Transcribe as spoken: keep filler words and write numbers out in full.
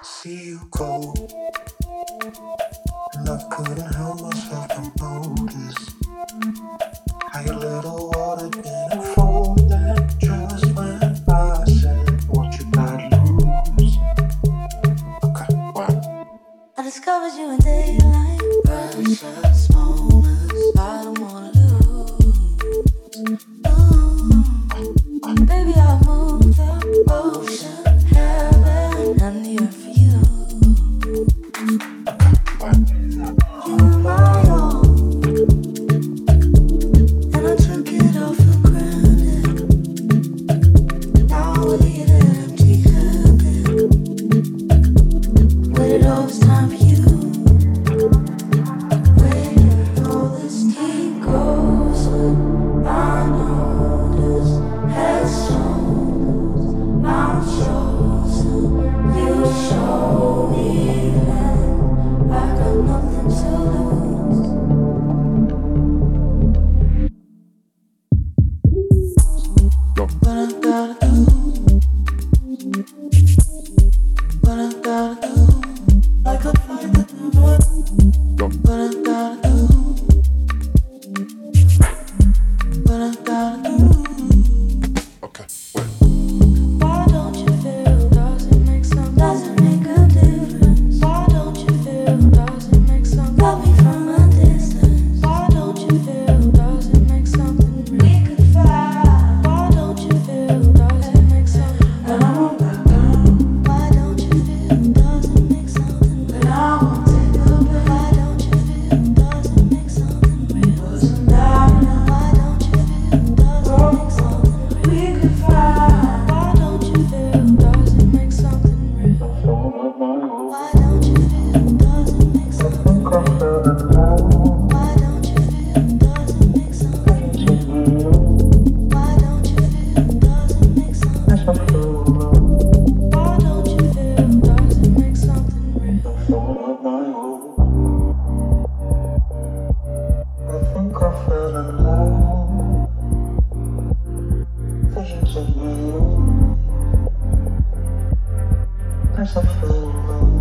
See you go, and I couldn't help myself to notice how your little water didn't fall that just when I said what you gotta lose. Okay, what? I discovered you in daylight, precious moments I don't wanna lose. Ooh, baby, I moved the ocean, heaven, and the earth for you. You were my own, and I took it all for granted. Now I leave it empty-handed. Waited all this time for you. Waited all this deep goes when I noticed head, shoulders, mouth, chosen. You show me that I got nothing to lose. What I gotta do, what I gotta do, like a fight that never. What I gotta do, what I gotta do. Okay, wait. Why don't you feel? Does it make some? Does it make a difference? Why don't you feel? Does it make some? Love me from a distance. Why don't you feel? Does it make something real? We could fly. Why don't you feel? Does it make something? And I won't back down. Why don't you feel? Does it make something real? And I won't take a breath. Why don't you feel? Does it make something real? Wasn't that enough? Why don't you feel? Does it make something real? We could fly. Why don't you feel? Does it make something real? Why don't you feel? Does it make something real? Why don't you feel? Does it make something real? Why don't you feel? Does it make something real? Why don't you feel? Does it make something real? I think I fell in love. Visions of you as I fell in love.